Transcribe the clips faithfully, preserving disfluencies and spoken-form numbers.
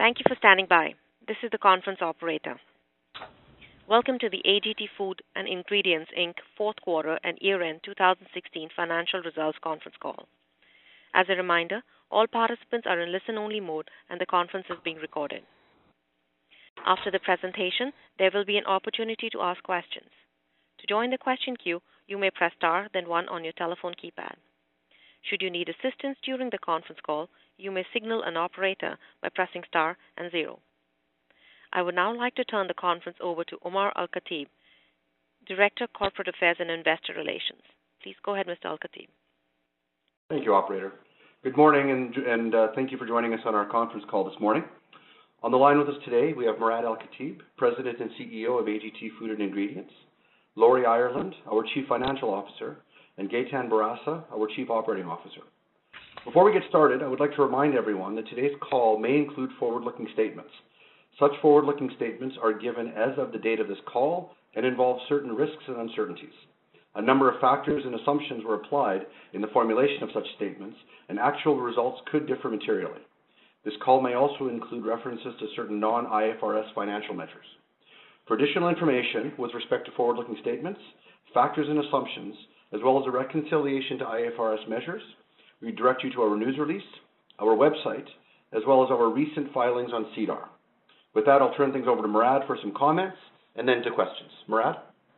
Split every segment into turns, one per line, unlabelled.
Thank you for standing by. This is the conference operator. Welcome to the A G T Food and Ingredients, Incorporated fourth quarter and year-end two thousand sixteen financial results conference call. As a reminder, all participants are in listen-only mode and the conference is being recorded. After the presentation, there will be an opportunity to ask questions. To join the question queue, you may press star, then one on your telephone keypad. Should you need assistance during the conference call, you may signal an operator by pressing star and zero. I would now like to turn the conference over to Omar Al-Khatib, Director, Corporate Affairs and Investor Relations. Please go ahead, Mister Al-Khatib.
Thank you, Operator. Good morning, and, and uh, thank you for joining us on our conference call this morning. On the line with us today, we have Murad Al-Khatib, President and C E O of A G T Food and Ingredients, Laurie Ireland, our Chief Financial Officer, and Gaetan Barasa, our Chief Operating Officer. Before we get started, I would like to remind everyone that today's call may include forward-looking statements. Such forward-looking statements are given as of the date of this call and involve certain risks and uncertainties. A number of factors and assumptions were applied in the formulation of such statements, and actual results could differ materially. This call may also include references to certain non-I F R S financial measures. For additional information with respect to forward-looking statements, factors and assumptions, as well as a reconciliation to I F R S measures, we direct you to our news release, our website, as well as our recent filings on SEDAR. With that, I'll turn things over to Murad for some comments and then to questions. Murad?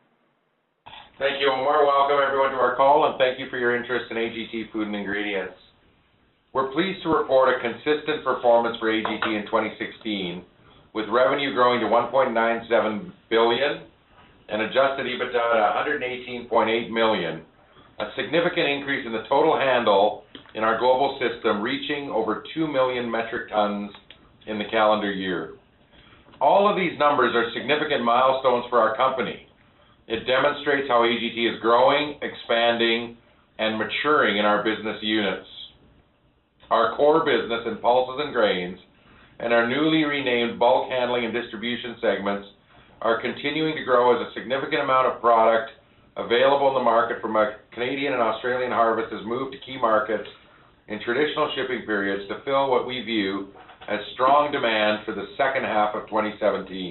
Thank you, Omar. Welcome everyone to our call, and thank you for your interest in A G T Food and Ingredients. We're pleased to report a consistent performance for A G T in twenty sixteen, with revenue growing to one point nine seven billion dollars and adjusted EBITDA at one hundred eighteen point eight million dollars, a significant increase in the total handle in our global system, reaching over two million metric tons in the calendar year. All of these numbers are significant milestones for our company. It demonstrates how A G T is growing, expanding, and maturing in our business units. Our core business in pulses and grains and our newly renamed bulk handling and distribution segments are continuing to grow as a significant amount of product available in the market from a Canadian and Australian harvest has moved to key markets in traditional shipping periods to fill what we view as strong demand for the second half of twenty seventeen.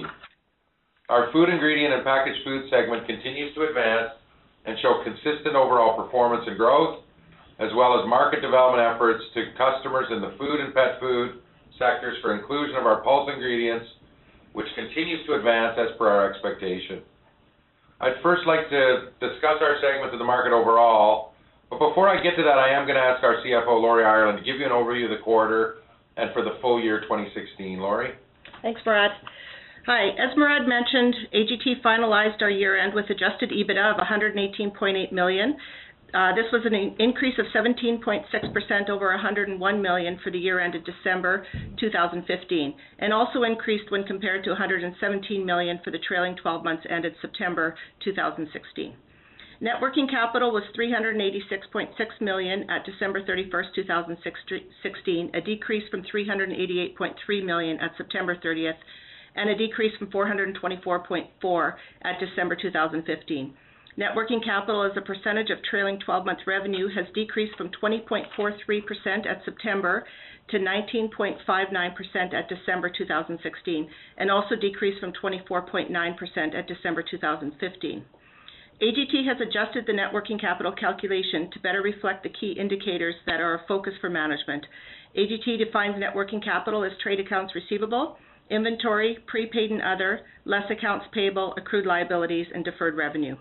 Our food ingredient and packaged food segment continues to advance and show consistent overall performance and growth, as well as market development efforts to customers in the food and pet food sectors for inclusion of our pulse ingredients, which continues to advance as per our expectation. I'd first like to discuss our segments of the market overall, but before I get to that, I am going to ask our C F O, Laurie Ireland, to give you an overview of the quarter and for the full year twenty sixteen. Laurie?
Thanks, Murad. Hi. As Murad mentioned, A G T finalized our year-end with adjusted EBITDA of one hundred eighteen point eight million dollars. Uh, this was an increase of seventeen point six percent over one hundred one million dollars for the year ended December two thousand fifteen, and also increased when compared to one hundred seventeen million dollars for the trailing twelve months ended September two thousand sixteen. Net working capital was three hundred eighty-six point six million dollars at December thirty-first, two thousand sixteen, a decrease from three hundred eighty-eight point three million dollars at September thirtieth, and a decrease from four hundred twenty-four point four million dollars at December two thousand fifteen. Net working capital as a percentage of trailing twelve-month revenue has decreased from twenty point four three percent at September to nineteen point five nine percent at December two thousand sixteen, and also decreased from twenty-four point nine percent at December two thousand fifteen. A G T has adjusted the net working capital calculation to better reflect the key indicators that are a focus for management. A G T defines net working capital as trade accounts receivable, inventory, prepaid and other, less accounts payable, accrued liabilities, and deferred revenue.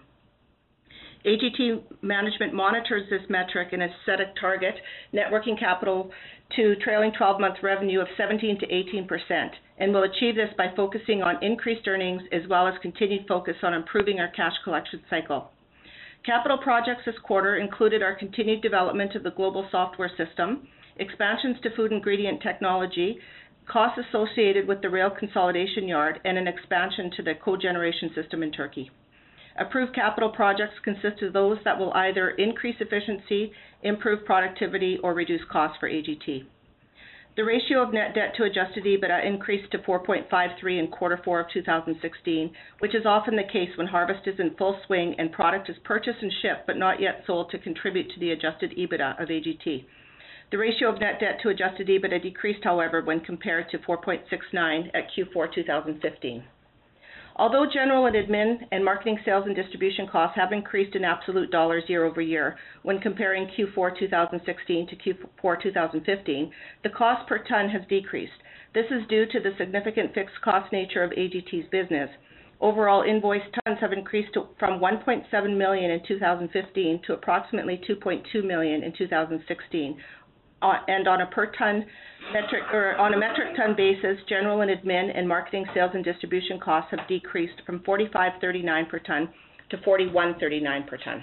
A G T management monitors this metric and has set a target net working capital to trailing twelve-month revenue of seventeen to eighteen percent, and will achieve this by focusing on increased earnings as well as continued focus on improving our cash collection cycle. Capital projects this quarter included our continued development of the global software system, expansions to food ingredient technology, costs associated with the rail consolidation yard, and an expansion to the cogeneration system in Turkey. Approved capital projects consist of those that will either increase efficiency, improve productivity, or reduce costs for A G T. The ratio of net debt to adjusted EBITDA increased to four point five three in quarter four of two thousand sixteen, which is often the case when harvest is in full swing and product is purchased and shipped but not yet sold to contribute to the adjusted EBITDA of A G T. The ratio of net debt to adjusted EBITDA decreased, however, when compared to four point six nine at Q four two thousand fifteen. Although general and admin and marketing, sales and distribution costs have increased in absolute dollars year over year when comparing Q four two thousand sixteen to Q four two thousand fifteen, the cost per ton has decreased. This is due to the significant fixed cost nature of A G T's business. Overall invoiced tons have increased to, from one point seven million in two thousand fifteen to approximately two point two million in two thousand sixteen. Uh, and on a per ton metric or on a metric ton basis, general and admin and marketing, sales and distribution costs have decreased from forty-five thirty-nine per ton to forty-one thirty-nine per ton.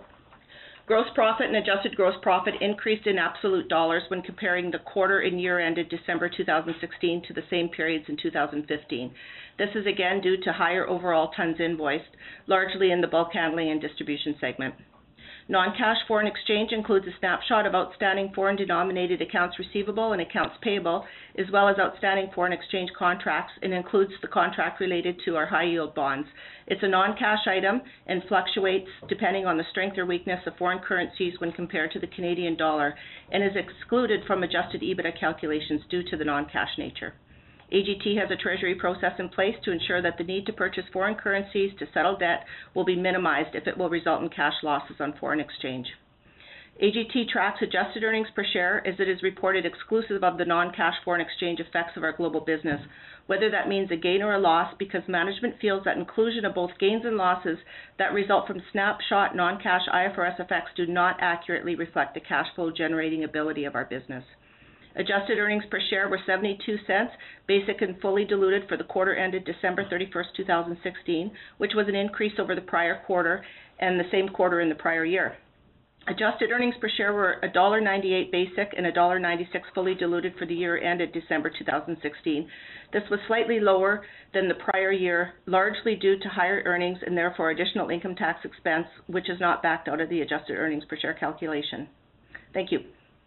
Gross profit and adjusted gross profit increased in absolute dollars when comparing the quarter and year ended December two thousand sixteen to the same periods in two thousand fifteen. This is again due to higher overall tons invoiced, largely in the bulk handling and distribution segment. Non-cash foreign exchange includes a snapshot of outstanding foreign denominated accounts receivable and accounts payable, as well as outstanding foreign exchange contracts, and includes the contract related to our high yield bonds. It's a non-cash item and fluctuates depending on the strength or weakness of foreign currencies when compared to the Canadian dollar, and is excluded from adjusted EBITDA calculations due to the non-cash nature. A G T has a treasury process in place to ensure that the need to purchase foreign currencies to settle debt will be minimized if it will result in cash losses on foreign exchange. A G T tracks adjusted earnings per share as it is reported exclusive of the non-cash foreign exchange effects of our global business, whether that means a gain or a loss, because management feels that inclusion of both gains and losses that result from snapshot non-cash I F R S effects do not accurately reflect the cash flow generating ability of our business. Adjusted earnings per share were seventy-two cents, basic and fully diluted, for the quarter ended December thirty-first, two thousand sixteen, which was an increase over the prior quarter and the same quarter in the prior year. Adjusted earnings per share were one dollar ninety-eight basic and one dollar ninety-six fully diluted for the year ended December two thousand sixteen. This was slightly lower than the prior year, largely due to higher earnings and therefore additional income tax expense, which is not backed out of the adjusted earnings per share calculation. Thank you.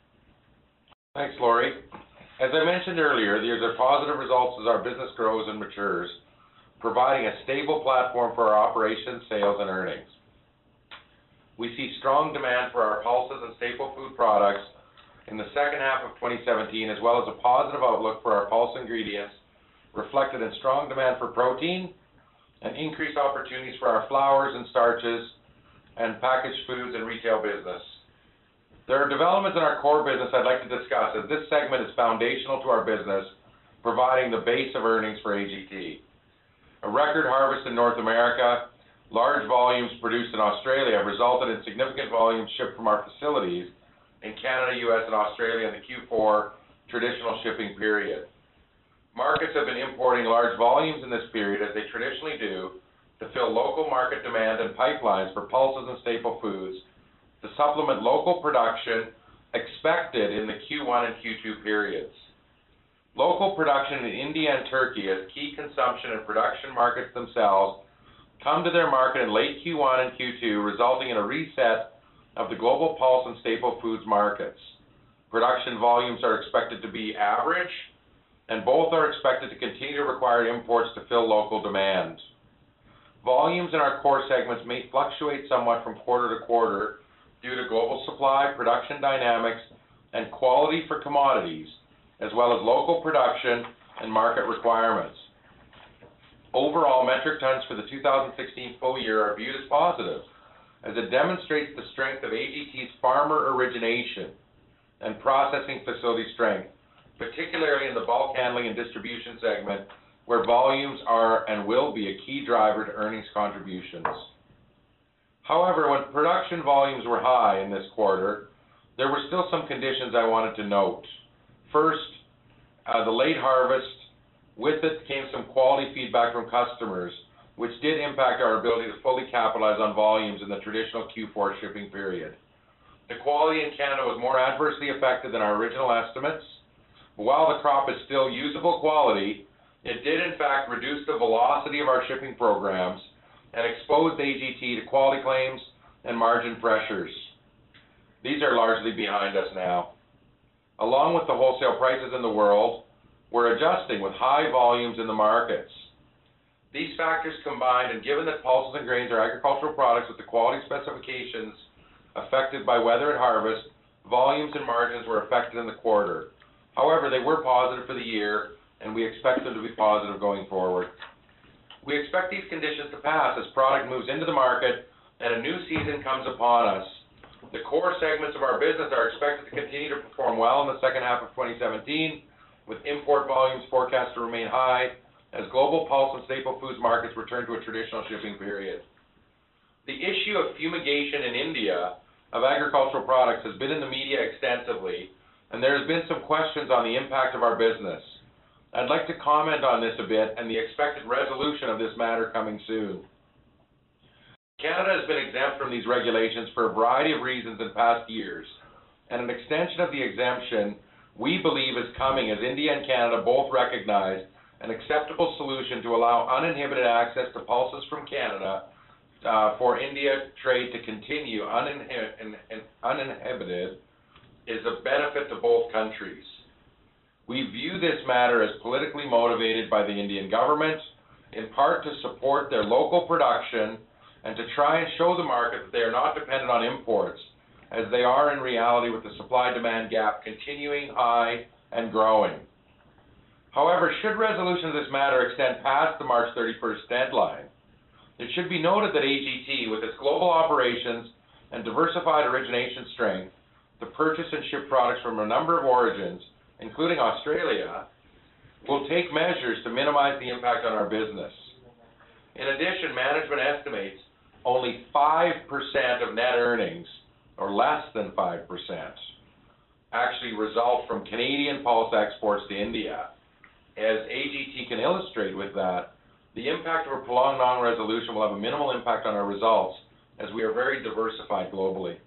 Thanks, Lori. As I mentioned earlier, these are positive results as our business grows and matures, providing a stable platform for our operations, sales, and earnings. We see strong demand for our pulses and staple food products in the second half of twenty seventeen, as well as a positive outlook for our pulse ingredients, reflected in strong demand for protein and increased opportunities for our flours and starches and packaged foods and retail business. There are developments in our core business I'd like to discuss, as this segment is foundational to our business, providing the base of earnings for A G T. A record harvest in North America, large volumes produced in Australia have resulted in significant volumes shipped from our facilities in Canada, U S, and Australia in the Q four traditional shipping period. Markets have been importing large volumes in this period, as they traditionally do, to fill local market demand and pipelines for pulses and staple foods, to supplement local production expected in the Q one and Q two periods. Local production in India and Turkey, as key consumption and production markets themselves, come to their market in late Q one and Q two, resulting in a reset of the global pulse and staple foods markets. Production volumes are expected to be average, and both are expected to continue to require imports to fill local demand. Volumes in our core segments may fluctuate somewhat from quarter to quarter due to global supply, production dynamics, and quality for commodities, as well as local production and market requirements. Overall, metric tons for the two thousand sixteen full year are viewed as positive, as it demonstrates the strength of A G T's farmer origination and processing facility strength, particularly in the bulk handling and distribution segment, where volumes are and will be a key driver to earnings contributions. However, when production volumes were high in this quarter, there were still some conditions I wanted to note. First, uh, the late harvest. With it came some quality feedback from customers, which did impact our ability to fully capitalize on volumes in the traditional Q four shipping period. The quality in Canada was more adversely affected than our original estimates. While the crop is still usable quality, it did in fact reduce the velocity of our shipping programs and exposed A G T to quality claims and margin pressures. These are largely behind us now. Along with the wholesale prices in the world, we're adjusting with high volumes in the markets. These factors combined, and given that pulses and grains are agricultural products with the quality specifications affected by weather at harvest, volumes and margins were affected in the quarter. However, they were positive for the year, and we expect them to be positive going forward. We expect these conditions to pass as product moves into the market and a new season comes upon us. The core segments of our business are expected to continue to perform well in the second half of twenty seventeen, with import volumes forecast to remain high as global pulse and staple foods markets return to a traditional shipping period. The issue of fumigation in India of agricultural products has been in the media extensively, and there has been some questions on the impact of our business. I'd like to comment on this a bit and the expected resolution of this matter coming soon. Canada has been exempt from these regulations for a variety of reasons in past years, and an extension of the exemption we believe is coming as India and Canada both recognize an acceptable solution to allow uninhibited access to pulses from Canada uh, for India trade to continue uninhib uninhibited is a benefit to both countries. We view this matter as politically motivated by the Indian government, in part to support their local production and to try and show the market that they are not dependent on imports, as they are in reality with the supply-demand gap continuing high and growing. However, should resolution of this matter extend past the March thirty-first deadline, it should be noted that A G T, with its global operations and diversified origination strength to purchase and ship products from a number of origins, including Australia, will take measures to minimize the impact on our business. In addition, management estimates only five percent of net earnings, or less than five percent, actually result from Canadian pulse exports to India. As A G T can illustrate with that, the impact of a prolonged non-resolution will have a minimal impact on our results, as we are very diversified globally.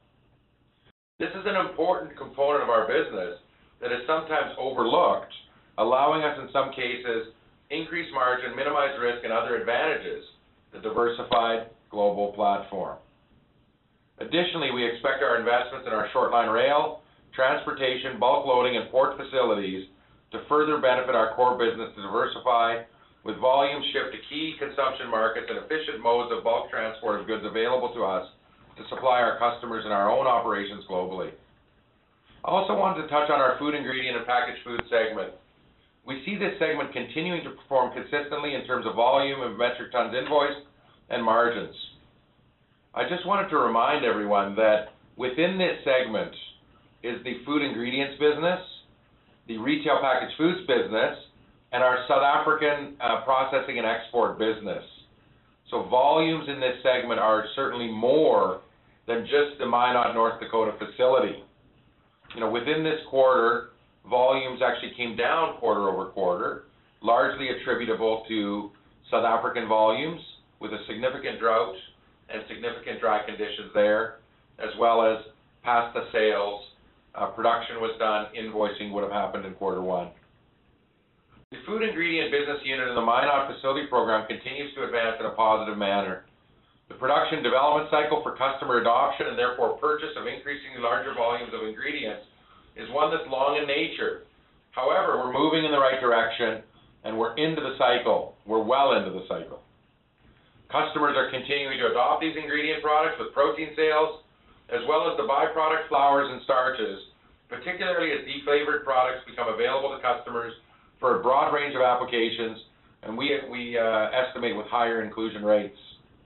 This is an important component of our business that is sometimes overlooked, allowing us in some cases increase margin, minimize risk, and other advantages, the diversified global platform. Additionally, we expect our investments in our short-line rail, transportation, bulk loading, and port facilities to further benefit our core business to diversify, with volumes shift to key consumption markets and efficient modes of bulk transport of goods available to us to supply our customers in our own operations globally. I also wanted to touch on our food ingredient and packaged food segment. We see this segment continuing to perform consistently in terms of volume of metric tons invoiced and margins. I just wanted to remind everyone that within this segment is the food ingredients business, the retail packaged foods business, and our South African uh, processing and export business. So volumes in this segment are certainly more than just the Minot, North Dakota facility. You know, within this quarter, volumes actually came down quarter over quarter, largely attributable to South African volumes with a significant drought and significant dry conditions there, as well as pasta sales. Uh, production was done, invoicing would have happened in quarter one. The food ingredient business unit in the Minot facility program continues to advance in a positive manner. The production development cycle for customer adoption and therefore purchase of increasingly larger volumes of ingredients is one that's long in nature. However, we're moving in the right direction and we're into the cycle. We're well into the cycle. Customers are continuing to adopt these ingredient products with protein sales, as well as the byproduct flours and starches, particularly as deflavored products become available to customers for a broad range of applications, and we, we uh, estimate with higher inclusion rates.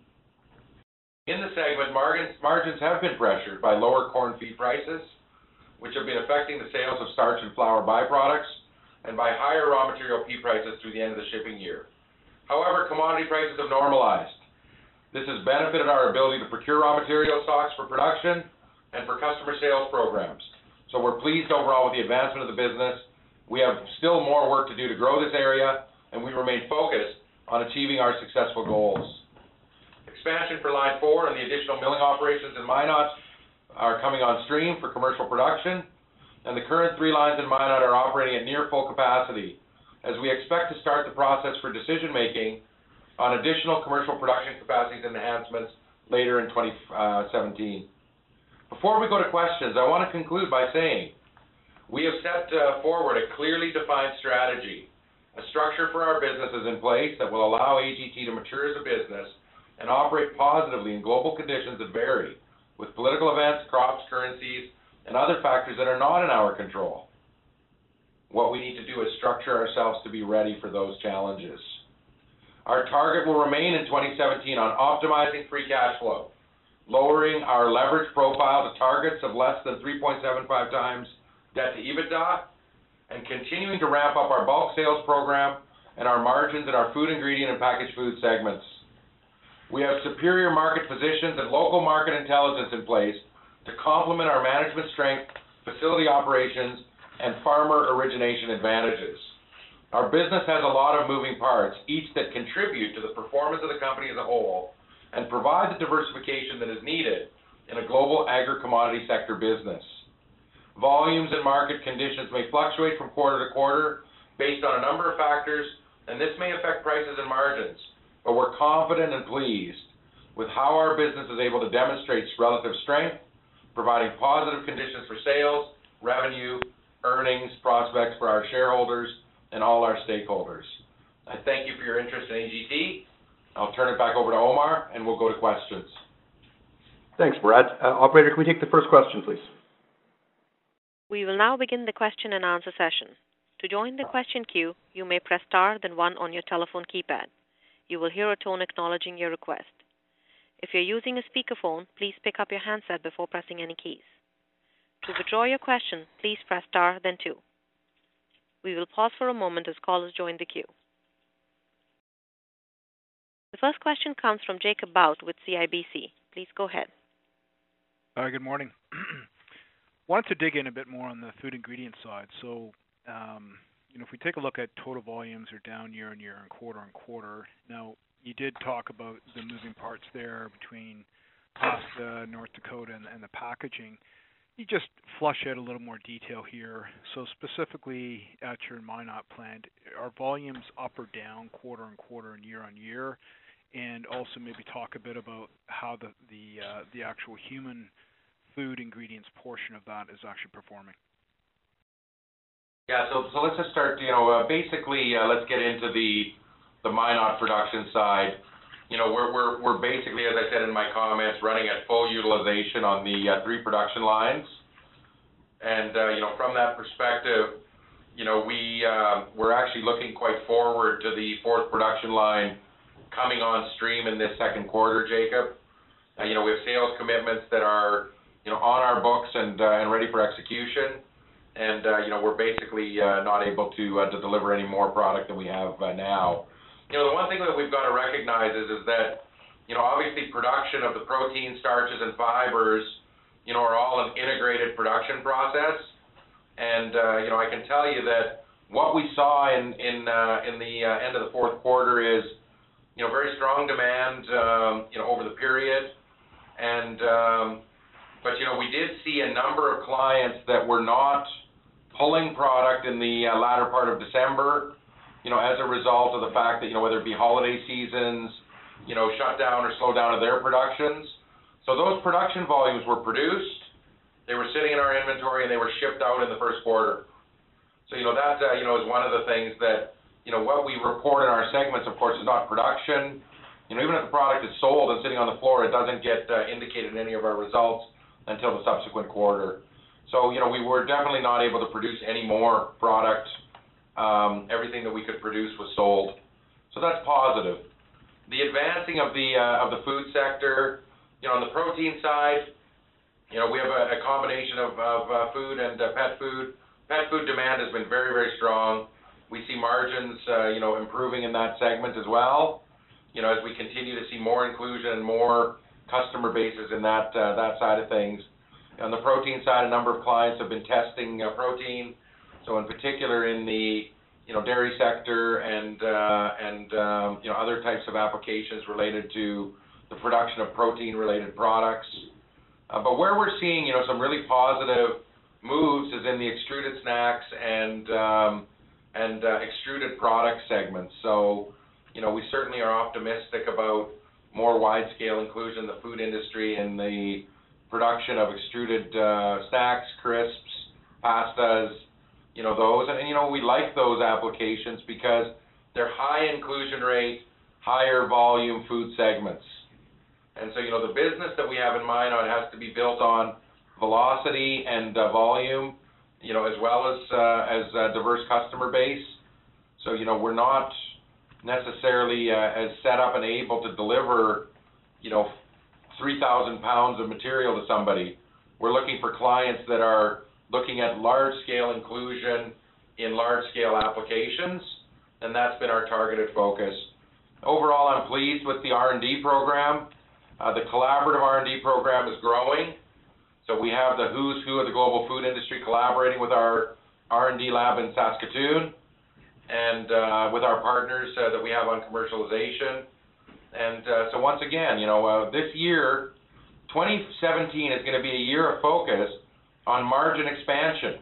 In the segment, margins, margins have been pressured by lower corn feed prices, which have been affecting the sales of starch and flour byproducts, and by higher raw material P prices through the end of the shipping year. However, commodity prices have normalized. This has benefited our ability to procure raw material stocks for production and for customer sales programs. So we're pleased overall with the advancement of the business. We have still more work to do to grow this area, and we remain focused on achieving our successful goals. Expansion for Line four and the additional milling operations in Minot are coming on stream for commercial production, and the current three lines in Minot are operating at near full capacity, as we expect to start the process for decision-making on additional commercial production capacities and enhancements later in twenty seventeen. Before we go to questions, I want to conclude by saying we have set uh, forward a clearly defined strategy. A structure for our business is in place that will allow A G T to mature as a business and operate positively in global conditions that vary, with political events, crops, currencies, and other factors that are not in our control. What we need to do is structure ourselves to be ready for those challenges. Our target will remain in twenty seventeen on optimizing free cash flow, lowering our leverage profile to targets of less than three point seven five times debt to EBITDA, and continuing to ramp up our bulk sales program and our margins in our food ingredient and packaged food segments. We have superior market positions and local market intelligence in place to complement our management strength, facility operations, and farmer origination advantages. Our business has a lot of moving parts, each that contribute to the performance of the company as a whole and provide the diversification that is needed in a global agri-commodity sector business. Volumes and market conditions may fluctuate from quarter to quarter based on a number of factors, and this may affect prices and margins, but we're confident and pleased with how our business is able to demonstrate relative strength, providing positive conditions for sales, revenue, earnings, prospects for our shareholders, and all our stakeholders. I thank you for your interest in A G T. I'll turn it back over to Omar, and we'll go to questions.
Thanks, Brad. Uh, operator, can we take the first question, please?
We will now begin the question and answer session. To join the question queue, you may press star then one on your telephone keypad. You will hear a tone acknowledging your request. If you're using a speakerphone, please pick up your handset before pressing any keys. To withdraw your question, please press star then two. We will pause for a moment as callers join the queue. The first question comes from Jacob Bout with C I B C. Please go ahead.
Uh, good morning. Wanted to dig in a bit more on the food ingredient side. So, um, you know, if we take a look at total volumes are down year on year and quarter on quarter. Now, you did talk about the moving parts there between pasta, North Dakota, and, and the packaging. You just flush out a little more detail here. So specifically at your Minot plant, are volumes up or down quarter on quarter and year on year? And also maybe talk a bit about how the the uh, the actual human food ingredients portion of that is actually performing.
Yeah, so so let's just start. You know, uh, basically, uh, let's get into the the Minot production side. You know, we're we're we're basically, as I said in my comments, running at full utilization on the uh, three production lines, and uh, you know, from that perspective, you know, we uh, we're actually looking quite forward to the fourth production line coming on stream in this second quarter, Jacob. Uh, you know, we have sales commitments that are, you know, on our books and uh, and ready for execution, and uh, you know, we're basically uh, not able to uh, to deliver any more product than we have uh, now. You know, the one thing that we've got to recognize is is that, you know, obviously production of the protein, starches, and fibers, you know, are all an integrated production process, and uh, you know, I can tell you that what we saw in in uh, in the uh, end of the fourth quarter is, you know, very strong demand, um, you know, over the period, and um, but you know, we did see a number of clients that were not pulling product in the uh, latter part of December, you know, as a result of the fact that, you know, whether it be holiday seasons, you know, shut down or slow down of their productions. So those production volumes were produced, they were sitting in our inventory, and they were shipped out in the first quarter. So, you know, that, uh, you know, is one of the things that, you know, what we report in our segments, of course, is not production. You know, even if the product is sold and sitting on the floor, it doesn't get uh, indicated in any of our results until the subsequent quarter. So, you know, we were definitely not able to produce any more product. Um, everything that we could produce was sold. So that's positive. The advancing of the uh, of the food sector, you know, on the protein side, you know, we have a, a combination of, of uh, food and uh, pet food. Pet food demand has been very, very strong. We see margins, uh, you know, improving in that segment as well. You know, as we continue to see more inclusion and more customer bases in that uh, that side of things. On the protein side, a number of clients have been testing uh, protein. So in particular in the, you know, dairy sector and uh, and um, you know, other types of applications related to the production of protein-related products. Uh, but where we're seeing, you know, some really positive moves is in the extruded snacks and um, and uh, extruded product segments. So, you know, we certainly are optimistic about more wide-scale inclusion in the food industry in the production of extruded uh, snacks, crisps, pastas, you know, those, and, and, you know, we like those applications because they're high inclusion rate, higher volume food segments. And so, you know, the business that we have in Minot has to be built on velocity and uh, volume, you know, as well as uh, as a diverse customer base. So, you know, we're not necessarily uh, as set up and able to deliver, you know, three thousand pounds of material to somebody. We're looking for clients that are looking at large-scale inclusion in large-scale applications, and that's been our targeted focus. Overall, I'm pleased with the R and D program. Uh, the collaborative R and D program is growing. So we have the who's who of the global food industry collaborating with our R and D lab in Saskatoon and uh, with our partners uh, that we have on commercialization. And uh, so once again, you know, uh, this year, twenty seventeen is going to be a year of focus on margin expansion.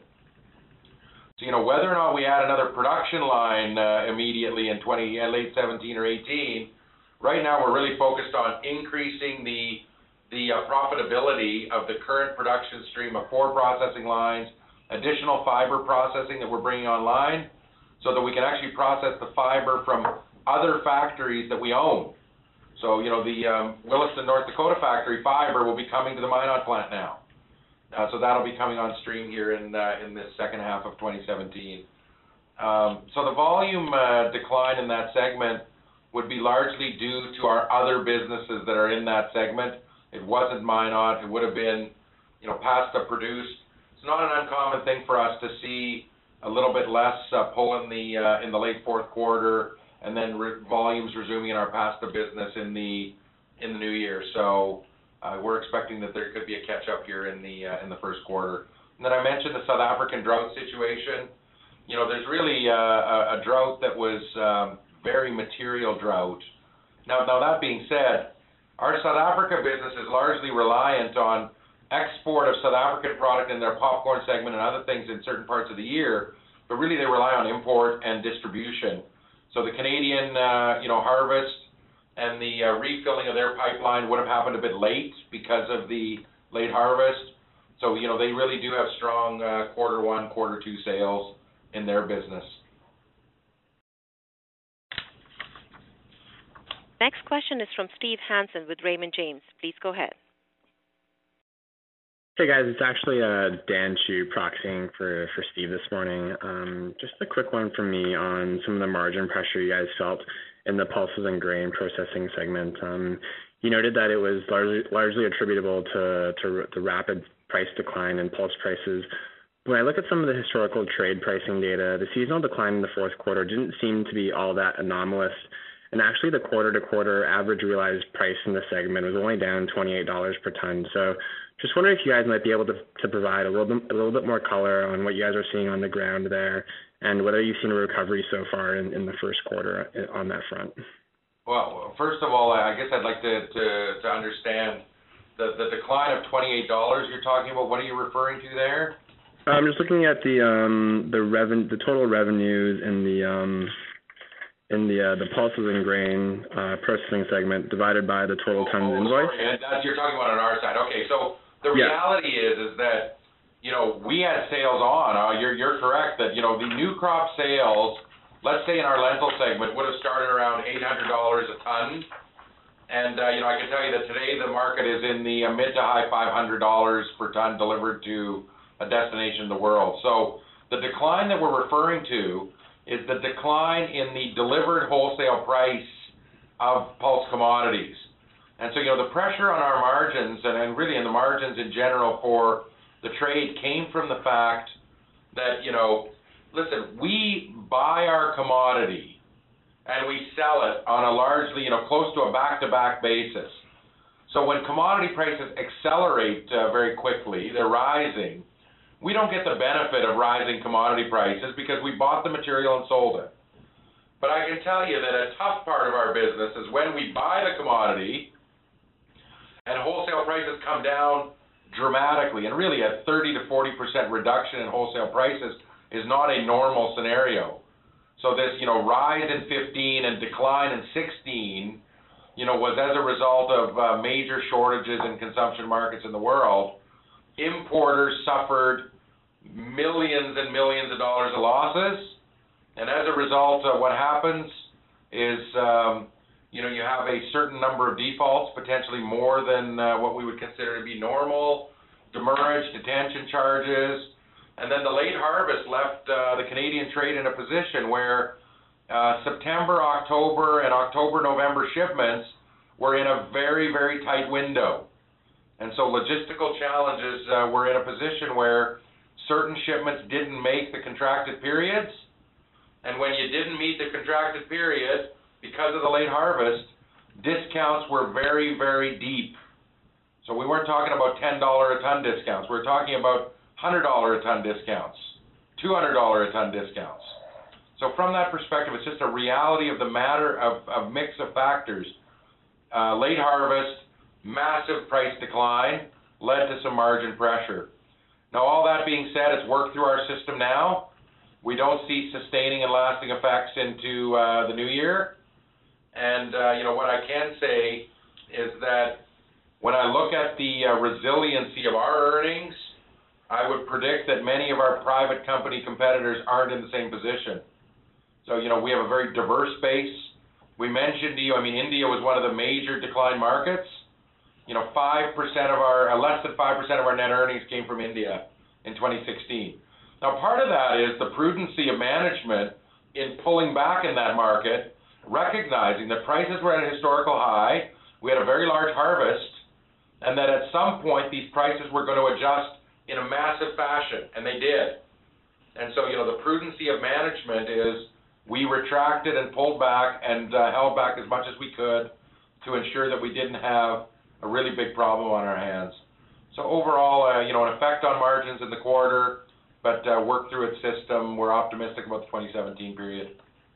So, you know, whether or not we add another production line uh, immediately in twenty, uh, late seventeen or eighteen, right now we're really focused on increasing the the uh, profitability of the current production stream of four processing lines, additional fiber processing that we're bringing online, so that we can actually process the fiber from other factories that we own. So, you know, the um, Williston, North Dakota factory fiber will be coming to the Minot plant now. Uh, so that'll be coming on stream here in uh, in the second half of twenty seventeen. Um, so the volume uh, decline in that segment would be largely due to our other businesses that are in that segment. It wasn't Minot. It would have been, you know, pasta produced. It's not an uncommon thing for us to see a little bit less uh, pull in the uh, in the late fourth quarter, and then re volumes resuming in our pasta business in the in the new year. So uh, we're expecting that there could be a catch up here in the uh, in the first quarter. And then I mentioned the South African drought situation. You know, there's really uh, a, a drought that was um, very material drought. Now, now that being said, our South Africa business is largely reliant on export of South African product in their popcorn segment and other things in certain parts of the year, but really they rely on import and distribution. So the Canadian, uh, you know, harvest and the uh, refilling of their pipeline would have happened a bit late because of the late harvest. So, you know, they really do have strong uh, quarter one, quarter two sales in their business.
Next question is from Steve Hansen with Raymond James. Please go ahead.
Hey guys, it's actually uh, Dan Chu proxying for, for Steve this morning. Um, just a quick one from me on some of the margin pressure you guys felt in the pulses and grain processing segment. Um, you noted that it was largely, largely attributable to, to the rapid price decline in pulse prices. When I look at some of the historical trade pricing data, the seasonal decline in the fourth quarter didn't seem to be all that anomalous. And actually, the quarter-to-quarter average realized price in the segment was only down twenty-eight dollars per ton. So just wondering if you guys might be able to, to provide a little bit, a little bit more color on what you guys are seeing on the ground there, and whether you've seen a recovery so far in, in the first quarter on that front.
Well, first of all, I guess I'd like to, to, to understand the, the decline of twenty-eight dollars you're talking about. What are you referring to there?
I'm just looking at the um, the reven the total revenues in the um, in the uh, the pulses and grain uh, processing segment divided by the total tons
oh,
invoice.
Sorry. And that's, you're talking about on our side. Okay, so the
yeah.
reality is is that, you know, we had sales on. Uh, you're you're correct that, you know, the new crop sales, let's say in our lentil segment, would have started around eight hundred dollars a ton. And uh, you know, I can tell you that today the market is in the uh, mid to high five hundred dollars per ton delivered to a destination in the world. So the decline that we're referring to is the decline in the delivered wholesale price of pulse commodities. And so, you know, the pressure on our margins, and, and really in the margins in general for the trade, came from the fact that, you know, listen, we buy our commodity and we sell it on a largely, you know, close to a back-to-back basis. So when commodity prices accelerate uh, very quickly, they're rising, we don't get the benefit of rising commodity prices because we bought the material and sold it. But I can tell you that a tough part of our business is when we buy the commodity and wholesale prices come down dramatically, and really a thirty to forty percent reduction in wholesale prices is not a normal scenario. So this, you know, rise in fifteen and decline in sixteen, you know, was as a result of uh, major shortages in consumption markets in the world. Importers suffered millions and millions of dollars of losses, and as a result, uh, what happens is, um, you know, you have a certain number of defaults, potentially more than uh, what we would consider to be normal. demurrage, detention charges, and then the late harvest left uh, the Canadian trade in a position where uh, September, October, and October, November shipments were in a very, very tight window. And so logistical challenges uh, were in a position where certain shipments didn't make the contracted periods, and when you didn't meet the contracted period, because of the late harvest, discounts were very, very deep. So we weren't talking about ten dollars a ton discounts. We're talking about one hundred dollars a ton discounts, two hundred dollars a ton discounts. So from that perspective, it's just a reality of the matter of a mix of factors. Uh, late harvest, massive price decline, led to some margin pressure. Now, all that being said, it's worked through our system now. We don't see sustaining and lasting effects into uh, the new year. And, uh, you know, what I can say is that when I look at the uh, resiliency of our earnings, I would predict that many of our private company competitors aren't in the same position. So, you know, we have a very diverse base. We mentioned to you, I mean, India was one of the major decline markets. You know, five percent of our, uh, less than five percent of our net earnings came from India in twenty sixteen. Now, part of that is the prudency of management in pulling back in that market, recognizing that prices were at a historical high, we had a very large harvest, and that at some point these prices were going to adjust in a massive fashion, and they did. And so, you know, the prudency of management is we retracted and pulled back and uh, held back as much as we could to ensure that we didn't have a really big problem on our hands. So overall, uh, you know, an effect on margins in the quarter, but uh, worked through its system. We're optimistic about the twenty seventeen period.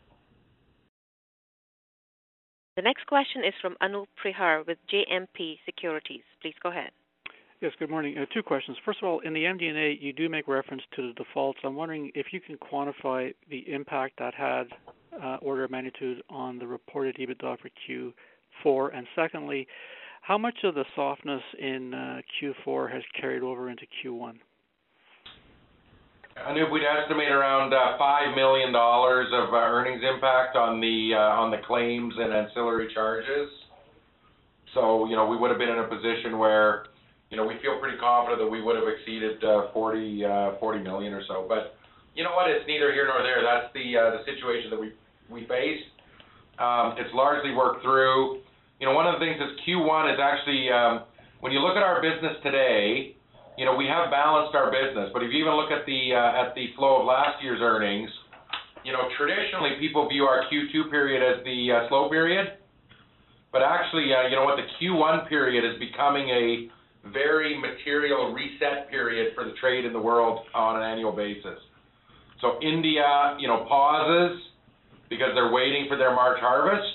The next question is from Anup Prihar with J M P Securities. Please go ahead.
Yes, good morning. Uh, two questions. First of all, in the M D and A, you do make reference to the defaults. I'm wondering if you can quantify the impact that had, uh, order of magnitude, on the reported EBITDA for Q four. And secondly, how much of the softness in uh, Q four has carried over into Q one?
Anup, we'd estimate around uh, five million dollars of uh, earnings impact on the uh, on the claims and ancillary charges. So, you know, we would have been in a position where, you know, we feel pretty confident that we would have exceeded uh, forty, uh, forty million or so. But you know what? It's neither here nor there. That's the uh, the situation that we we faced. Um, it's largely worked through. You know, one of the things is Q one is actually um, when you look at our business today, you know, we have balanced our business. But if you even look at the uh, at the flow of last year's earnings, you know, traditionally people view our Q two period as the uh, slow period. But actually, uh, you know what, the Q one period is becoming a very material reset period for the trade in the world on an annual basis. So India, you know, pauses because they're waiting for their March harvest.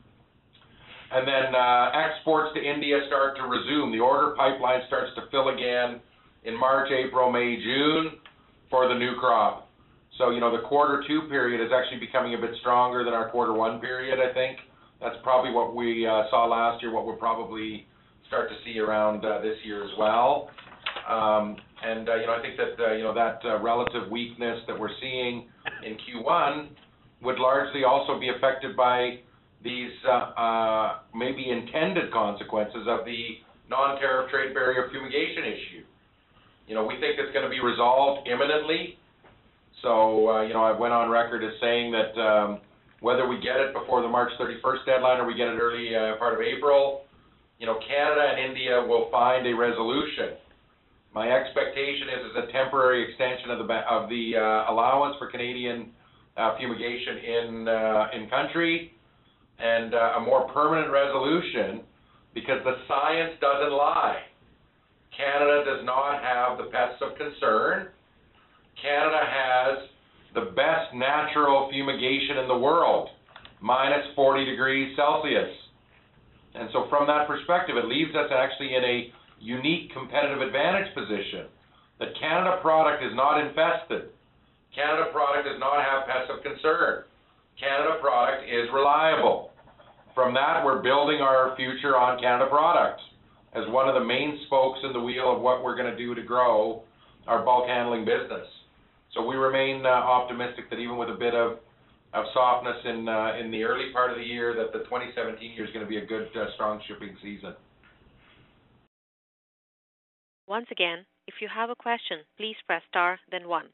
And then uh, exports to India start to resume. The order pipeline starts to fill again in March, April, May, June for the new crop. So, you know, the quarter two period is actually becoming a bit stronger than our quarter one period, I think. That's probably what we uh, saw last year, what we'll probably start to see around uh, this year as well. Um, and, uh, you know, I think that, uh, you know, that uh, relative weakness that we're seeing in Q one would largely also be affected by these uh, uh, maybe intended consequences of the non-tariff trade barrier fumigation issue. You know, we think it's going to be resolved imminently. So, uh, you know, I went on record as saying that um, whether we get it before the March thirty-first deadline or we get it early uh, part of April, you know, Canada and India will find a resolution. My expectation is, is a temporary extension of the of the uh, allowance for Canadian uh, fumigation in uh, in country, and uh, a more permanent resolution, because the science doesn't lie. Canada does not have the pests of concern. Canada has the best natural fumigation in the world, minus forty degrees Celsius. And so from that perspective, it leaves us actually in a unique competitive advantage position, that Canada product is not infested. Canada product does not have pests of concern. Canada product is reliable. From that, we're building our future on Canada product as one of the main spokes in the wheel of what we're going to do to grow our bulk handling business. So we remain uh, optimistic that even with a bit of, of softness in uh, in the early part of the year, that the twenty seventeen year is going to be a good, uh, strong shipping season.
Once again, if you have a question, please press star, then one.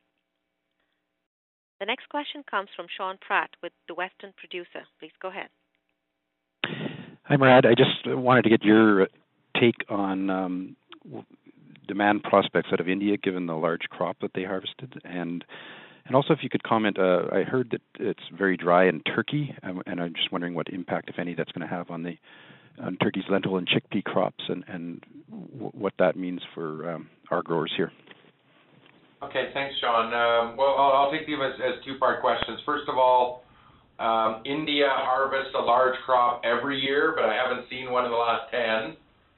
The next question comes from Sean Pratt with the Western Producer. Please go ahead.
Hi, Murad. I just wanted to get your take on um, demand prospects out of India, given the large crop that they harvested, and and also if you could comment. Uh, I heard that it's very dry in Turkey, um, and I'm just wondering what impact, if any, that's going to have on the on Turkey's lentil and chickpea crops, and and w- what that means for um, our growers here.
Okay, thanks, Sean. Um, well, I'll, I'll take these as, as two-part questions. First of all, um, India harvests a large crop every year, but I haven't seen one in the last ten.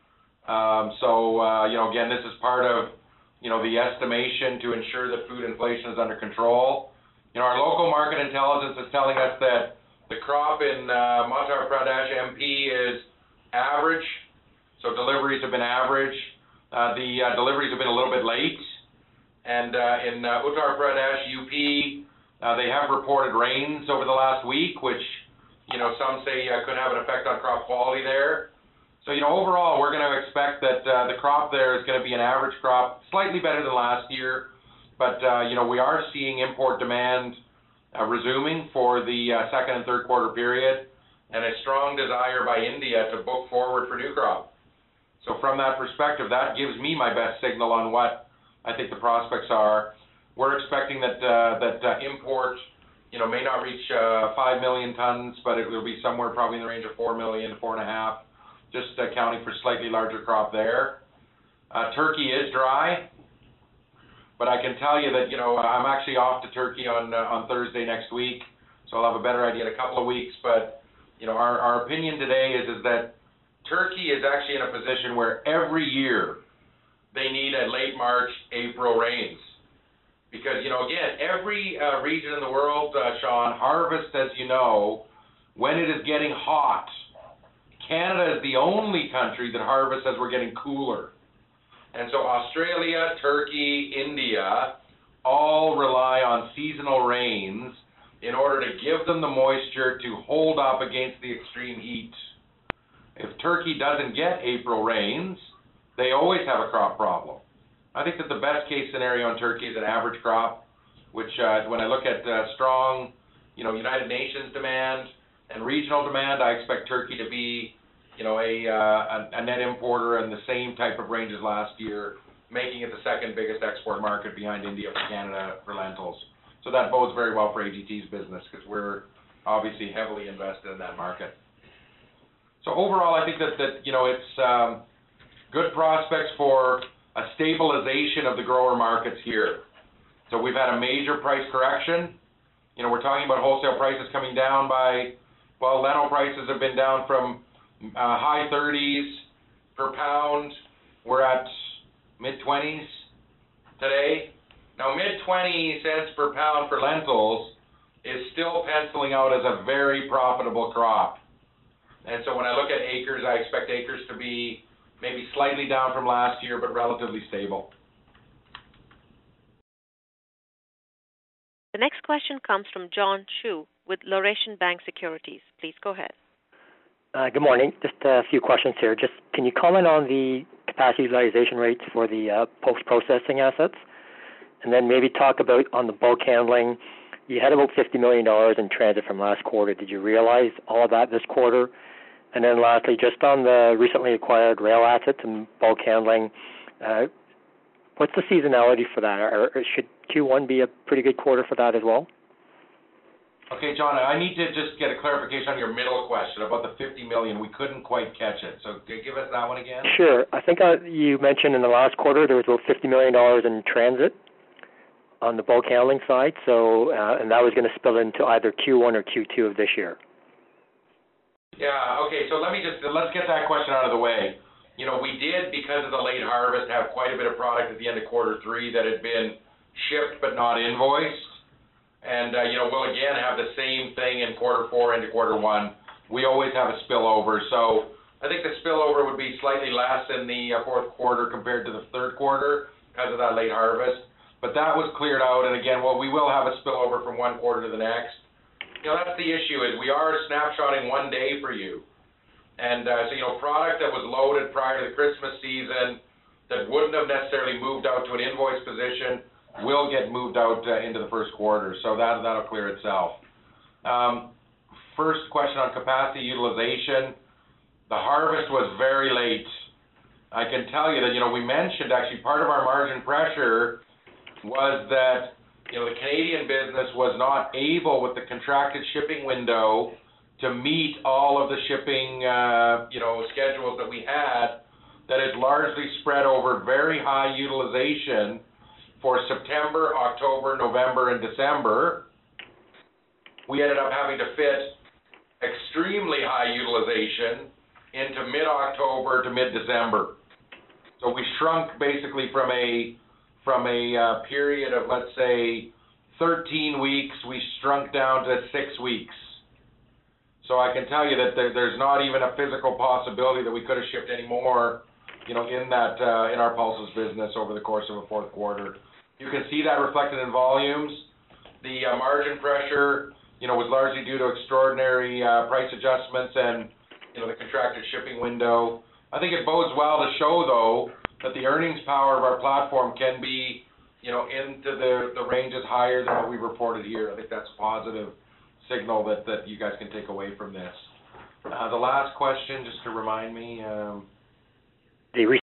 Um, so, uh, you know, again, this is part of, you know, the estimation to ensure that food inflation is under control. You know, our local market intelligence is telling us that the crop in uh, Madhya Pradesh M P is average, so deliveries have been average. Uh, the uh, deliveries have been a little bit late. And uh, in uh, Uttar Pradesh, U P, uh, they have reported rains over the last week, which, you know, some say uh, could have an effect on crop quality there. So, you know, overall, we're going to expect that uh, the crop there is going to be an average crop, slightly better than last year. But, uh, you know, we are seeing import demand uh, resuming for the uh, second and third quarter period, and a strong desire by India to book forward for new crop. So from that perspective, that gives me my best signal on what I think the prospects are. We're expecting that uh, that uh, import, you know, may not reach uh, five million tons, but it will be somewhere probably in the range of four million, four and a half, just accounting for slightly larger crop there. Uh, Turkey is dry, but I can tell you that, you know, I'm actually off to Turkey on uh, on Thursday next week, so I'll have a better idea in a couple of weeks. But, you know, our, our opinion today is is that Turkey is actually in a position where every year they need a late March, April rains. Because, you know, again, every uh, region in the world, uh, Sean, harvests, as you know, when it is getting hot. Canada is the only country that harvests as we're getting cooler. And so Australia, Turkey, India, all rely on seasonal rains in order to give them the moisture to hold up against the extreme heat. If Turkey doesn't get April rains, they always have a crop problem. I think that the best case scenario in Turkey is an average crop, which uh, when I look at uh, strong, you know, United Nations demand and regional demand, I expect Turkey to be, you know, a, uh, a, a net importer in the same type of range as last year, making it the second biggest export market behind India for Canada for lentils. So that bodes very well for A G T's business because we're obviously heavily invested in that market. So overall, I think that, that you know, it's um, good prospects for a stabilization of the grower markets here. So we've had a major price correction. You know, we're talking about wholesale prices coming down by, well, lentil prices have been down from uh, high thirties per pound. We're at mid twenties today. Now, mid twenty cents per pound for lentils is still penciling out as a very profitable crop. And so when I look at acres, I expect acres to be maybe slightly down from last year, but relatively stable.
The next question comes from John Chu with Laurentian Bank Securities. Please go ahead.
Uh, good morning. Just a few questions here. Just can you comment on the capacity utilization rates for the uh, post-processing assets? And then maybe talk about on the bulk handling. You had about fifty million dollars in transit from last quarter. Did you realize all of that this quarter? And then lastly, just on the recently acquired rail assets and bulk handling, uh, what's the seasonality for that? Or, or should Q one be a pretty good quarter for that as well?
Okay, John, I need to just get a clarification on your middle question about the fifty million dollars. We couldn't quite catch it. So give us that one again.
Sure. I think uh, you mentioned in the last quarter there was about fifty million dollars in transit on the bulk handling side, so uh, and that was going to spill into either Q one or Q two of this year.
Yeah, okay, so let me just, let's get that question out of the way. You know, we did, because of the late harvest, have quite a bit of product at the end of quarter three that had been shipped but not invoiced. And, uh, you know, we'll again have the same thing in quarter four into quarter one. We always have a spillover, so I think the spillover would be slightly less in the uh, fourth quarter compared to the third quarter because of that late harvest. But that was cleared out, and again, well, we will have a spillover from one quarter to the next. You know, that's the issue, is we are snapshotting one day for you. And uh, so, you know, product that was loaded prior to the Christmas season, that wouldn't have necessarily moved out to an invoice position will get moved out uh, into the first quarter. So that, that'll clear itself. Um, first question on capacity utilization. The harvest was very late. I can tell you that, you know, we mentioned actually part of our margin pressure was that, you know, the Canadian business was not able with the contracted shipping window to meet all of the shipping, uh, you know, schedules that we had, that is largely spread over very high utilization for September, October, November, and December. We ended up having to fit extremely high utilization into mid-October to mid-December. So we shrunk basically from a from a uh, period of, let's say, thirteen weeks, we shrunk down to six weeks. So I can tell you that there, there's not even a physical possibility that we could have shipped any more, you know, in that uh, in our pulses business over the course of a fourth quarter. You can see that reflected in volumes. The uh, margin pressure, you know, was largely due to extraordinary uh, price adjustments and, you know, the contracted shipping window. I think it bodes well to show, though, that the earnings power of our platform can be, you know, into the, the ranges higher than what we reported here. I think that's a positive signal that, that you guys can take away from this. Uh, the last question, just to remind me, um,
The re-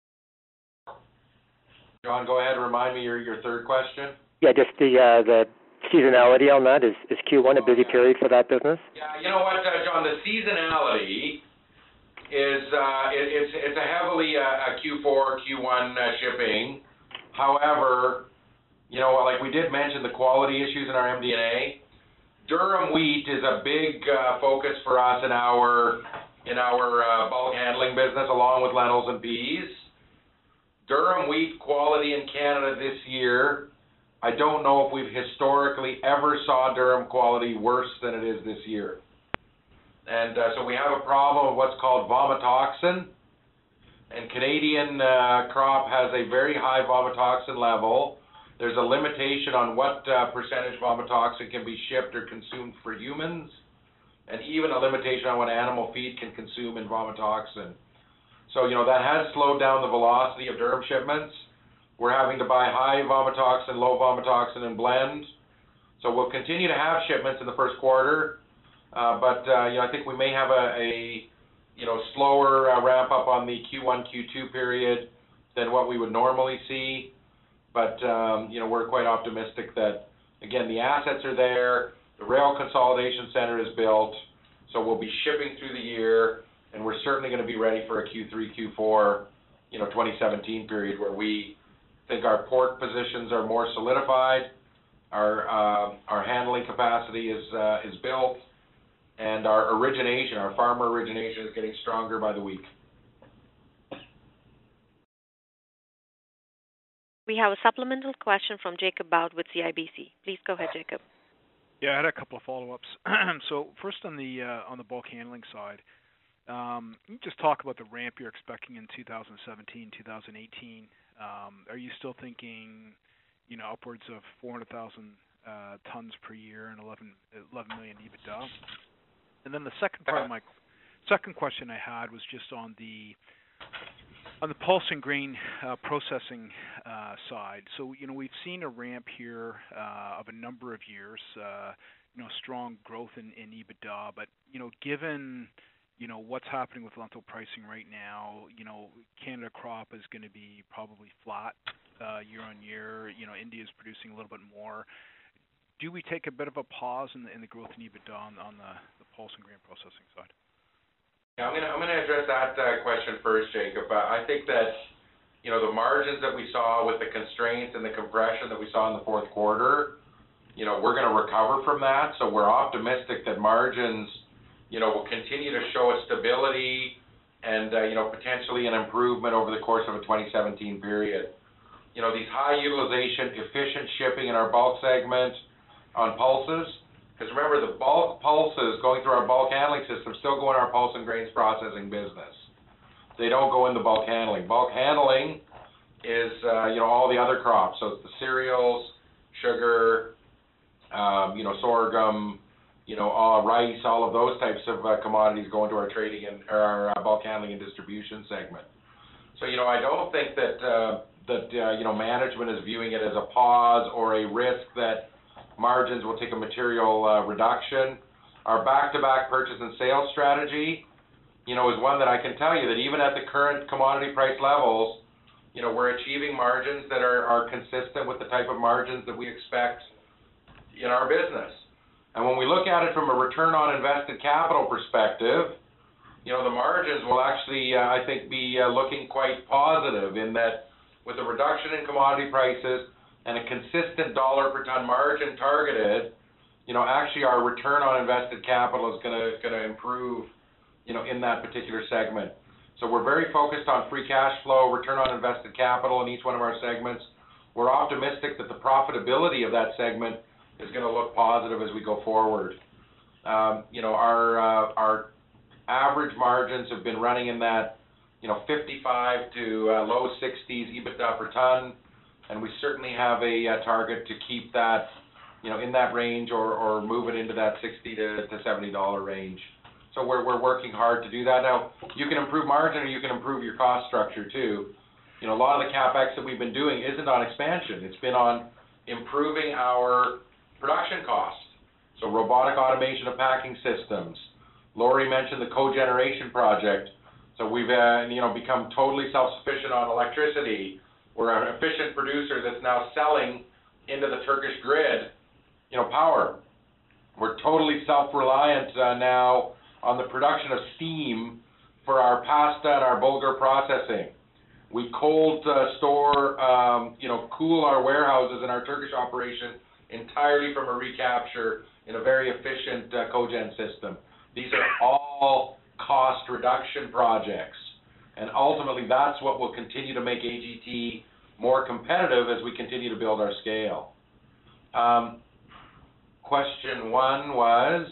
John, go ahead and remind me your, your third question.
yeah, just the uh, the seasonality on that. Is, is Q one a busy period for that business?
Yeah, you know what, uh, John, the seasonality is uh, it, it's it's a heavily uh, a Q four, Q one uh, shipping. However, you know, like we did mention the quality issues in our M D N A. Durum wheat is a big uh, focus for us in our in our uh, bulk handling business, along with lentils and peas. Durum wheat quality in Canada this year, I don't know if we've historically ever saw durum quality worse than it is this year. And uh, so we have a problem of what's called vomitoxin. And Canadian uh, crop has a very high vomitoxin level. There's a limitation on what uh, percentage vomitoxin can be shipped or consumed for humans, and even a limitation on what animal feed can consume in vomitoxin. So, you know, that has slowed down the velocity of durum shipments. We're having to buy high vomitoxin, low vomitoxin, and blend. So we'll continue to have shipments in the first quarter, uh, but, uh, you know, I think we may have a, a you know, slower uh, ramp up on the Q one, Q two period than what we would normally see. But, um, you know, we're quite optimistic that, again, the assets are there, the rail consolidation center is built, so we'll be shipping through the year, and we're certainly going to be ready for a Q three, Q four, you know, twenty seventeen period where we think our port positions are more solidified, our uh, our handling capacity is uh, is built, and our origination, our farmer origination is getting stronger by the week.
We have a supplemental question from Jacob Bout with C I B C. Please go ahead, Jacob.
Yeah, I had a couple of follow-ups. So first on the uh, on the bulk handling side, um, can you just talk about the ramp you're expecting in two thousand seventeen, two thousand eighteen. Um, are you still thinking, you know, upwards of four hundred thousand uh, tons per year and eleven, eleven million EBITDA? And then the second part of my second question I had was just on the on the pulse and grain uh, processing uh, side. So, you know, we've seen a ramp here uh, of a number of years, uh, you know, strong growth in, in EBITDA. But, you know, given, you know, what's happening with lentil pricing right now, you know, Canada crop is going to be probably flat uh, year on year. You know, India is producing a little bit more. Do we take a bit of a pause in the, in the growth in EBITDA on, on the, the pulse and grain processing side?
Yeah, I'm going to I'm going to address that uh, question first, Jacob. Uh, I think that, you know, the margins that we saw with the constraints and the compression that we saw in the fourth quarter, you know, we're going to recover from that. So we're optimistic that margins, you know, will continue to show a stability and, uh, you know, potentially an improvement over the course of a twenty seventeen period. You know, these high utilization, efficient shipping in our bulk segment on pulses, because remember, the bulk pulses going through our bulk handling system still go in our pulse and grains processing business. They don't go in the bulk handling. Bulk handling is, uh, you know, all the other crops. So it's the cereals, sugar, um, you know, sorghum, you know, uh, rice, all of those types of uh, commodities go into our trading and or our uh, bulk handling and distribution segment. So, you know, I don't think that, uh, that uh, you know, management is viewing it as a pause or a risk that margins will take a material uh, reduction. Our back-to-back purchase and sales strategy, you know, is one that I can tell you that even at the current commodity price levels, you know, we're achieving margins that are, are consistent with the type of margins that we expect in our business. And when we look at it from a return on invested capital perspective, you know, the margins will actually, uh, I think, be uh, looking quite positive in that with a reduction in commodity prices and a consistent dollar per ton margin targeted, you know, actually our return on invested capital is going to going to improve, you know, in that particular segment. So we're very focused on free cash flow, return on invested capital in each one of our segments. We're optimistic that the profitability of that segment is going to look positive as we go forward. Um, you know, our uh, our average margins have been running in that, you know, fifty-five to uh, low sixties EBITDA per ton, and we certainly have a uh, target to keep that, you know, in that range or, or move it into that sixty to seventy dollar range. So we're we're working hard to do that. Now, you can improve margin or you can improve your cost structure too. You know, a lot of the CapEx that we've been doing isn't on expansion. It's been on improving our production costs. So robotic automation of packing systems. Lori mentioned the cogeneration project. So we've uh, you know, become totally self-sufficient on electricity. We're an efficient producer that's now selling into the Turkish grid, you know, power. We're totally self-reliant uh, now on the production of steam for our pasta and our bulgur processing. We cold uh, store, um, you know, cool our warehouses in our Turkish operation entirely from a recapture in a very efficient uh, cogen system. These are all cost reduction projects, and ultimately that's what will continue to make A G T more competitive as we continue to build our scale. Um, question one was?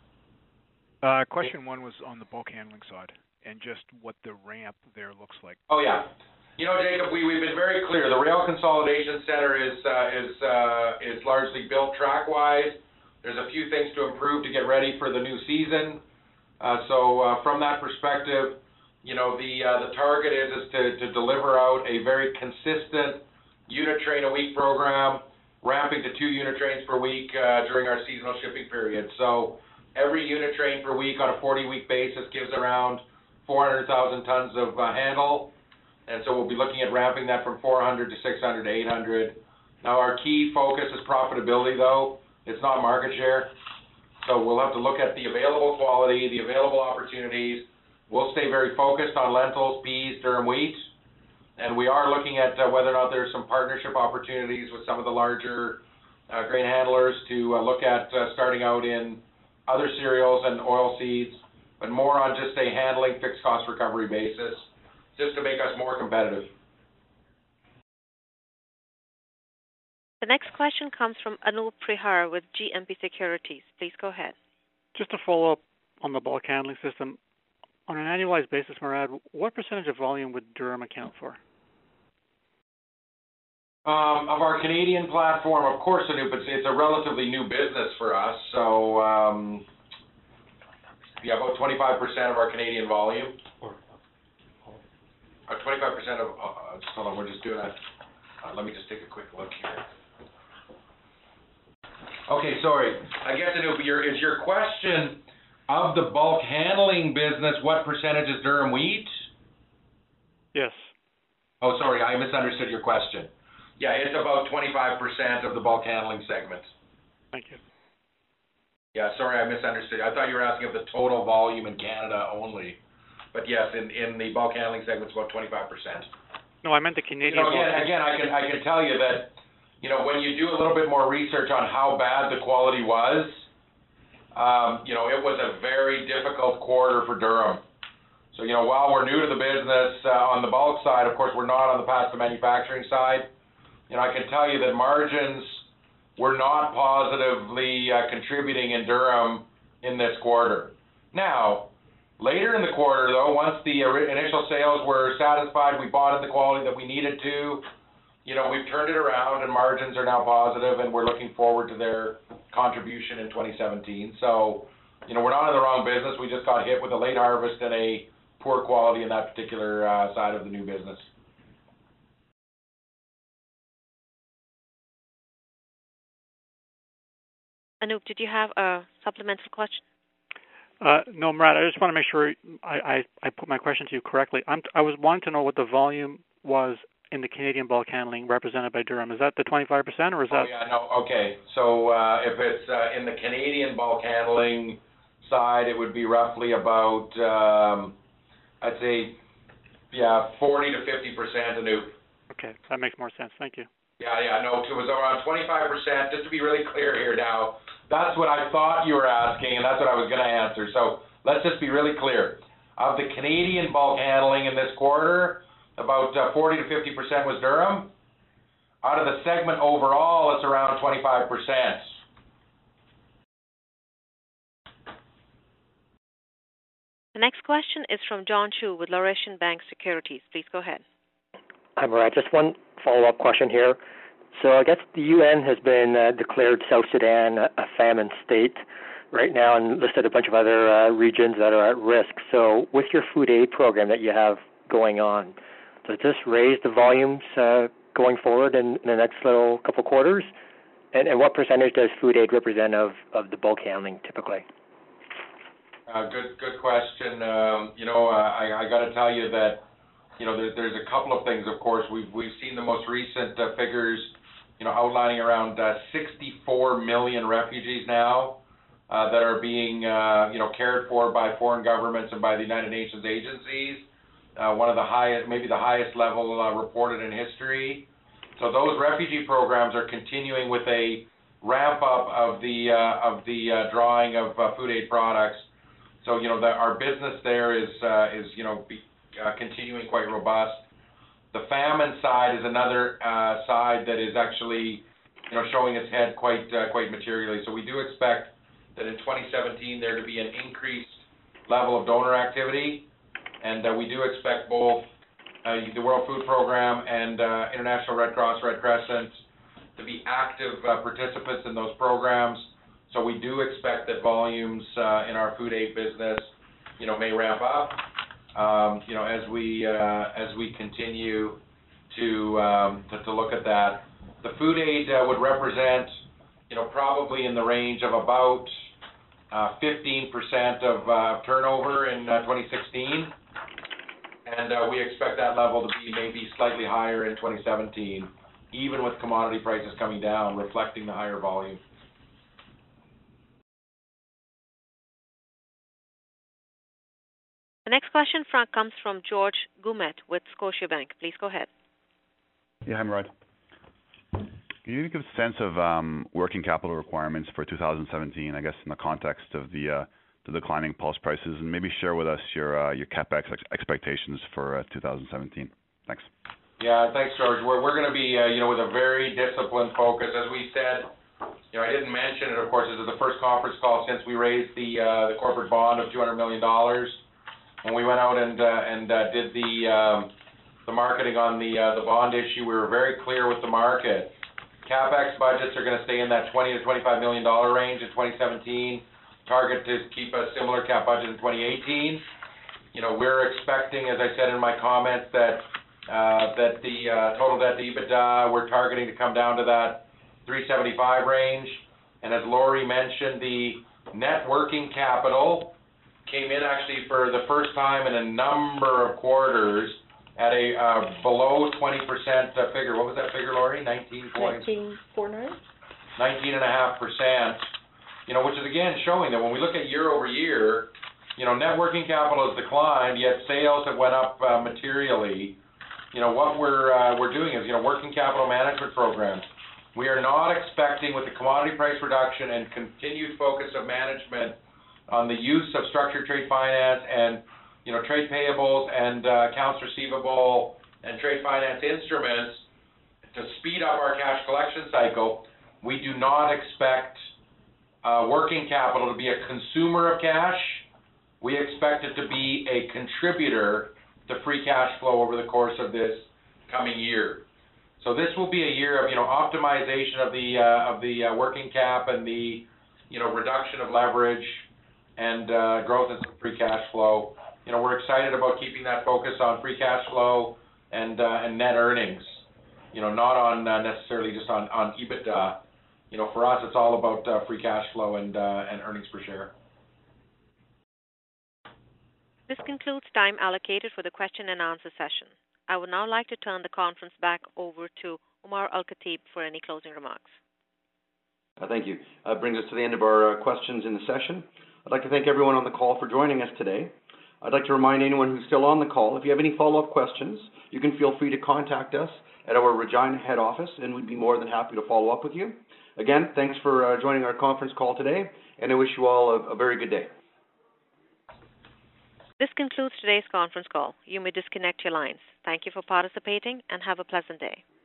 Uh, question one was on the bulk handling side and just what the ramp there looks like.
Oh yeah. You know, Jacob, we, we've been very clear. The Rail Consolidation Center is, uh, is, uh, is largely built track-wise. There's a few things to improve to get ready for the new season. Uh, so uh, from that perspective, you know, the, uh, the target is, is to, to deliver out a very consistent unit train a week program, ramping to two unit trains per week uh, during our seasonal shipping period. So every unit train per week on a forty week basis gives around four hundred thousand tons of uh, handle. And so we'll be looking at ramping that from four hundred to six hundred to eight hundred. Now our key focus is profitability though. It's not market share. So we'll have to look at the available quality, the available opportunities. We'll stay very focused on lentils, peas, durum wheat. And we are looking at uh, whether or not there's some partnership opportunities with some of the larger uh, grain handlers to uh, look at uh, starting out in other cereals and oil seeds, but more on just a handling fixed cost recovery basis, just to make us more competitive.
The next question comes from Anup Prihar with G M P Securities. Please go ahead.
Just to follow up on the bulk handling system, on an annualized basis, Murad, what percentage of volume would durum account for?
Um, of our Canadian platform, of course, Anup, it's, it's a relatively new business for us. So, um, yeah, about twenty-five percent of our Canadian volume. Or uh, twenty-five percent of, uh, just hold on, we're just doing that. Uh, let me just take a quick look here. Okay, sorry. I guess, Anup, your, is your question of the bulk handling business, what percentage is durum wheat?
Yes.
Oh, sorry, I misunderstood your question. Yeah, it's about twenty-five percent of the bulk handling segment.
Thank you.
Yeah, sorry, I misunderstood. I thought you were asking of the total volume in Canada only. But yes, in, in the bulk handling segment, it's about twenty-five percent.
No, I meant the Canadian.
You know, again, again, I can I can tell you that, you know, when you do a little bit more research on how bad the quality was, um, you know, it was a very difficult quarter for durum. So, you know, while we're new to the business uh, on the bulk side, of course, we're not on the pasta manufacturing side. You know, I can tell you that margins were not positively uh, contributing in durum in this quarter. Now, later in the quarter, though, once the initial sales were satisfied, we bought in the quality that we needed to. You know, we've turned it around, and margins are now positive, and we're looking forward to their contribution in twenty seventeen. So, you know, we're not in the wrong business. We just got hit with a late harvest and a poor quality in that particular uh, side of the new business.
Anup, did you have a supplemental question?
Uh, no, Murat, I just want to make sure I, I, I put my question to you correctly. I'm, I was wanting to know what the volume was in the Canadian bulk handling represented by Durham. Is that the twenty-five percent or is that?
Oh, yeah, no, okay. So uh, if it's uh, in the Canadian bulk handling side, it would be roughly about, um, I'd say, yeah, forty to fifty percent, Anup.
Okay, that makes more sense. Thank you.
Yeah, yeah, no, it was around twenty-five percent. Just to be really clear here now, that's what I thought you were asking, and that's what I was going to answer. So let's just be really clear. Of the Canadian bulk handling in this quarter, about uh, forty to fifty percent was Durham. Out of the segment overall, it's around twenty-five percent.
The next question is from John Chu with Laurentian Bank Securities. Please go ahead.
Hi, Murat. Just one follow-up question here. So I guess the U N has been uh, declared South Sudan a, a famine state right now and listed a bunch of other uh, regions that are at risk. So with your food aid program that you have going on, does this raise the volumes uh, going forward in, in the next little couple quarters? And, and what percentage does food aid represent of, of the bulk handling typically?
Uh, good, good question. Um, you know, uh, I, I got to tell you that, you know, there, there's a couple of things. Of course, we've we've seen the most recent uh, figures, you know, outlining around uh, sixty-four million refugees now uh, that are being, uh, you know, cared for by foreign governments and by the United Nations agencies. Uh, one of the highest, maybe the highest level uh, reported in history. So those refugee programs are continuing with a ramp up of the uh, of the uh, drawing of uh, food aid products. So you know, the, our business there is uh, is you know. Be, Uh, continuing quite robust. The famine side is another uh, side that is actually, you know, showing its head quite uh, quite materially. So we do expect that in twenty seventeen there to be an increased level of donor activity, and uh, we do expect both uh, the World Food Program and uh, International Red Cross, Red Crescent to be active uh, participants in those programs. So we do expect that volumes uh, in our food aid business, you know, may ramp up. Um, you know, as we uh, as we continue to, um, to to look at that, the food aid uh, would represent, you know, probably in the range of about uh, fifteen percent of uh, turnover in uh, twenty sixteen, and uh, we expect that level to be maybe slightly higher in twenty seventeen, even with commodity prices coming down, reflecting the higher volume.
The next question from, comes from George Goumet with Scotiabank. Please go ahead.
Yeah, hi, Murat. Can you give a sense of um, working capital requirements for two thousand seventeen, I guess, in the context of the uh, the declining pulse prices, and maybe share with us your uh, your CapEx ex expectations for uh, two thousand seventeen? Thanks.
Yeah, thanks, George. We're we're going to be, uh, you know, with a very disciplined focus, as we said. You know, I didn't mention it, of course. This is the first conference call since we raised the uh, the corporate bond of two hundred million dollars. When we went out and uh, and uh, did the um, the marketing on the uh, the bond issue, we were very clear with the market. CapEx budgets are going to stay in that twenty to twenty-five million dollar range in twenty seventeen. Target to keep a similar cap budget in twenty eighteen. You know, we're expecting, as I said in my comments, that uh, that the uh, total debt to EBITDA we're targeting to come down to that three seventy-five range. And as Lori mentioned, the net working capital came in actually for the first time in a number of quarters at a uh, below twenty percent uh, figure. What was that figure, Lori? nineteen point?
nineteen point four nine.
nineteen point five percent, you know, which is again showing that when we look at year over year, you know, net working capital has declined, yet sales have went up uh, materially. You know, what we're, uh, we're doing is, you know, working capital management programs. We are not expecting, with the commodity price reduction and continued focus of management on the use of structured trade finance and, you know, trade payables and uh, accounts receivable and trade finance instruments to speed up our cash collection cycle. We do not expect uh, working capital to be a consumer of cash. We expect it to be a contributor to free cash flow over the course of this coming year. So this will be a year of, you know, optimization of the uh, of the uh, working cap and the, you know, reduction of leverage and uh, growth in free cash flow. you know, we're excited about keeping that focus on free cash flow and uh, and net earnings. You know, not on uh, necessarily just on, on EBITDA. You know, for us, it's all about uh, free cash flow and uh, and earnings per share.
This concludes time allocated for the question and answer session. I would now like to turn the conference back over to Omar Al-Khatib for any closing remarks.
Uh, thank you. Uh, brings us to the end of our uh, questions in the session. I'd like to thank everyone on the call for joining us today. I'd like to remind anyone who's still on the call, if you have any follow-up questions, you can feel free to contact us at our Regina head office, and we'd be more than happy to follow up with you. Again, thanks for uh, joining our conference call today, and I wish you all a, a very good day.
This concludes today's conference call. You may disconnect your lines. Thank you for participating and have a pleasant day.